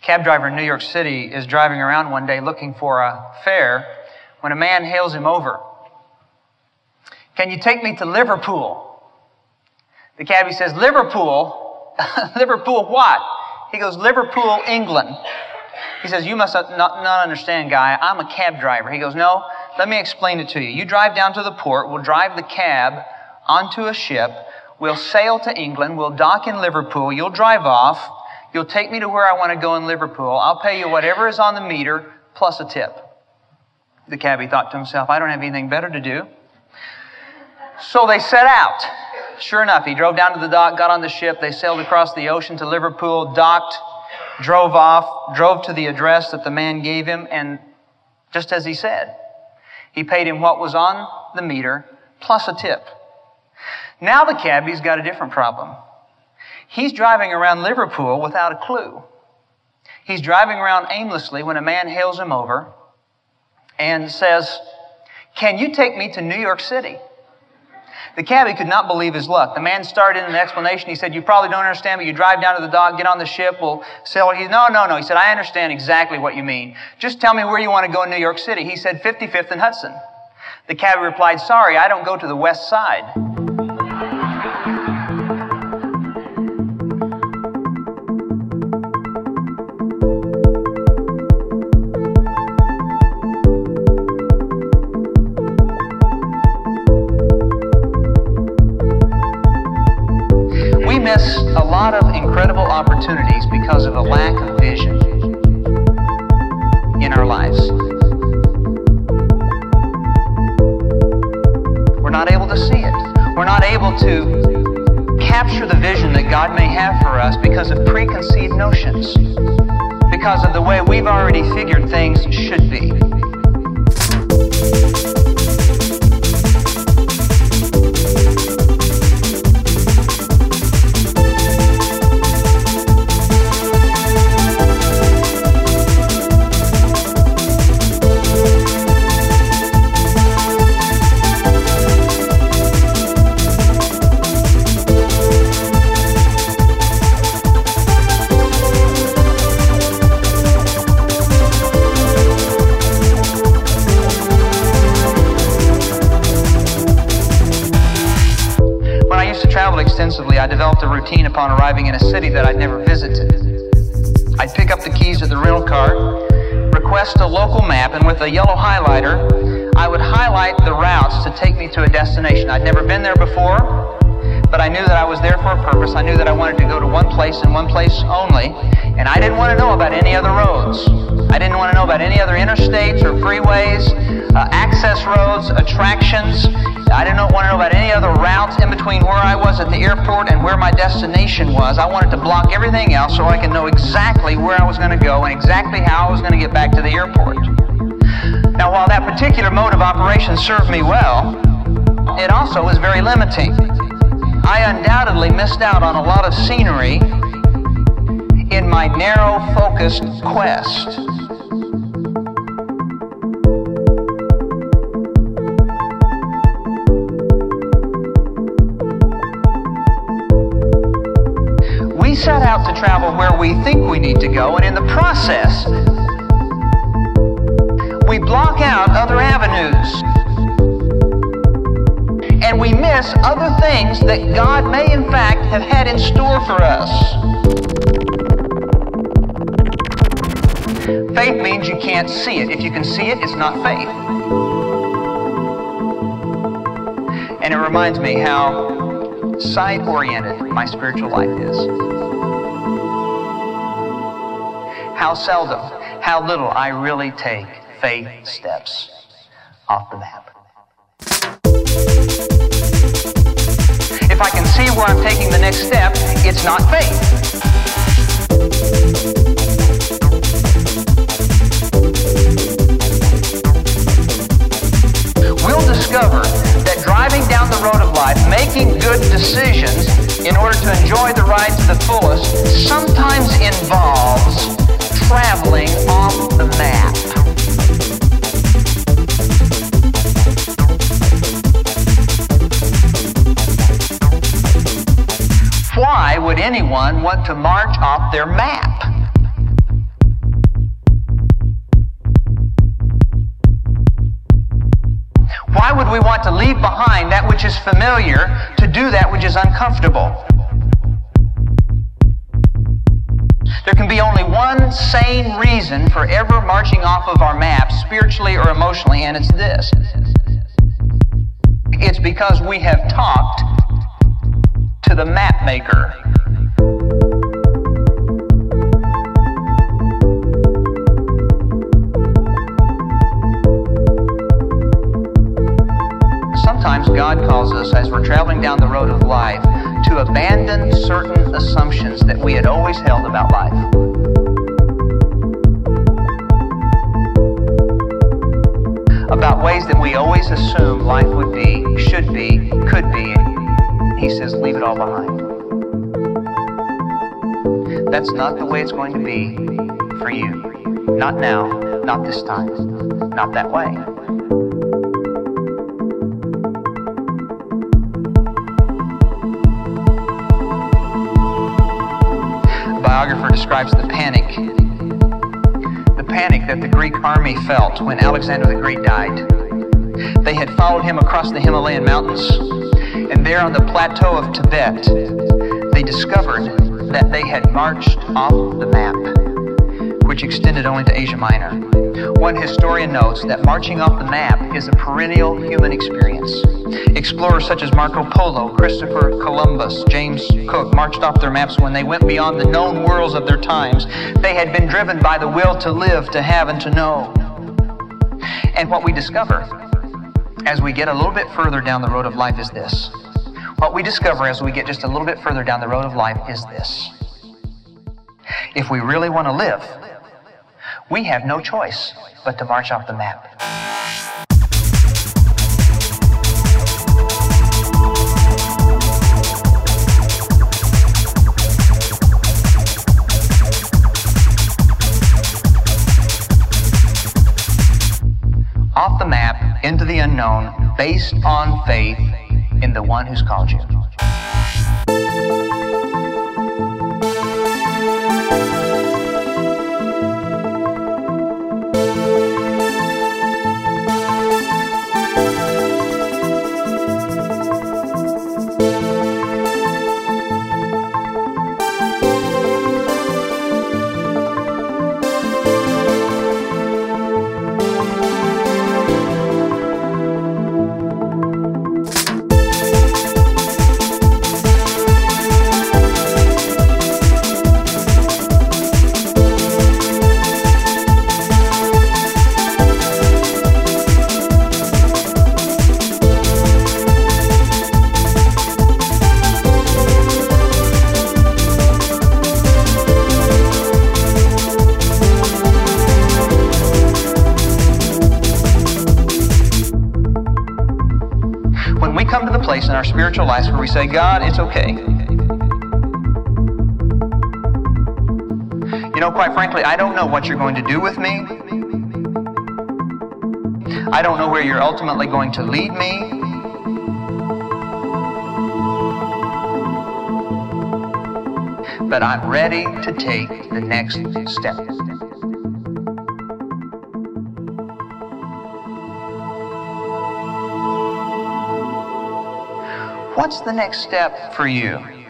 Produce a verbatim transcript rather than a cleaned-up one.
cab driver in New York City is driving around one day looking for a fare when a man hails him over. "Can you take me to Liverpool?" The cabbie says, "Liverpool? Liverpool what?" He goes, "Liverpool, England." He says, "You must not, not understand, guy. I'm a cab driver." He goes, "No, let me explain it to you. You drive down to the port. We'll drive the cab onto a ship. We'll sail to England. We'll dock in Liverpool. You'll drive off. You'll take me to where I want to go in Liverpool. I'll pay you whatever is on the meter plus a tip." The cabbie thought to himself, "I don't have anything better to do." So they set out. Sure enough, he drove down to the dock, got on the ship. They sailed across the ocean to Liverpool, docked, drove off, drove to the address that the man gave him, and just as he said, he paid him what was on the meter plus a tip. Now the cabbie's got a different problem. He's driving around Liverpool without a clue. He's driving around aimlessly when a man hails him over and says, "Can you take me to New York City?" The cabbie could not believe his luck. The man started in an explanation. He said, "You probably don't understand, but you drive down to the dock, get on the ship, we'll sail." He said, "No, no, no." He said, "I understand exactly what you mean. Just tell me where you want to go in New York City." He said, fifty-fifth and Hudson. The cabbie replied, "Sorry, I don't go to the west side." Miss a lot of incredible opportunities because of a lack of vision in our lives. We're not able to see it. We're not able to capture the vision that God may have for us because of preconceived notions, because of the way we've already figured things should be. Extensively, I developed a routine upon arriving in a city that I'd never visited. I'd pick up the keys at the rental car, request a local map, and with a yellow highlighter, I would highlight the routes to take me to a destination. I'd never been there before, but I knew that I was there for a purpose. I knew that I wanted to go to one place and one place only, and I didn't want to know about any other roads. I didn't want to know about any other interstates or freeways, uh, access roads, attractions. I didn't want to know about any other routes in between where I was at the airport and where my destination was. I wanted to block everything else so I could know exactly where I was going to go and exactly how I was going to get back to the airport. Now, while that particular mode of operation served me well, it also was very limiting. I undoubtedly missed out on a lot of scenery in my narrow, focused quest. We set out to travel where we think we need to go, and in the process, we block out other avenues. And we miss other things that God may in fact have had in store for us. Faith means you can't see it. If you can see it, it's not faith. And it reminds me how sight-oriented my spiritual life is. How seldom, how little I really take faith steps off the map. If I can see where I'm taking the next step, it's not faith. We'll discover that driving down the road of life, making good decisions in order to enjoy the ride to the fullest, sometimes involves traveling off the map. Why would anyone want to march off their map? Why would we want to leave behind that which is familiar to do that which is uncomfortable? There can be only one sane reason for ever marching off of our map, spiritually or emotionally, and it's this. It's because we have talked to the map maker. Sometimes God calls us, as we're traveling down the road of life, to abandon certain assumptions that we had always held about life. About ways that we always assumed life would be, should be, could be. He says, leave it all behind. That's not the way it's going to be for you. Not now, not this time, not that way. Biographer describes the panic, the panic that the Greek army felt when Alexander the Great died. They had followed him across the Himalayan mountains, and there on the plateau of Tibet, they discovered that they had marched off the map, which extended only to Asia Minor. One historian notes that marching off the map is a perennial human experience. Explorers such as Marco Polo, Christopher Columbus, James Cook marched off their maps when they went beyond the known worlds of their times. They had been driven by the will to live, to have, and to know. And what we discover as we get a little bit further down the road of life is this. What we discover as we get just a little bit further down the road of life is this. If we really want to live, we have no choice but to march off the map. Off the map, into the unknown, based on faith in the one who's called you. Come to the place in our spiritual lives where we say, God, it's okay. You know, quite frankly, I don't know what you're going to do with me. I don't know where you're ultimately going to lead me. But I'm ready to take the next step. What's the next step for you?